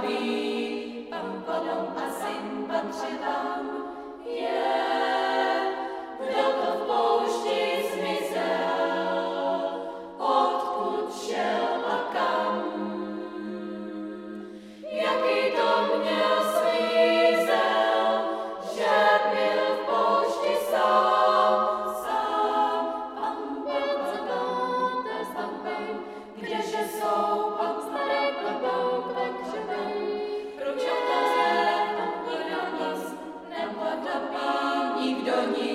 ví, pam padam a syn patří tam. Je, kdo to v poušti zmizel, odkud šel a kam. Jaký to měl svízel, že byl v poušti sám. Pam, kdeže jsou pam, proč otázek tam nikdo nic nepodobí, nikdo nic.